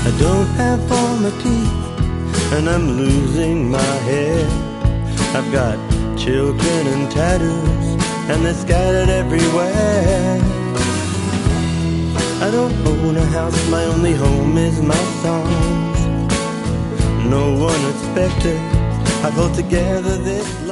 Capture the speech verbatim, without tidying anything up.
I don't have all my teeth, and I'm losing my hair. I've got children and tattoos, and they're scattered everywhere. I don't own a house, my only home is my songs. No one expected I pulled together this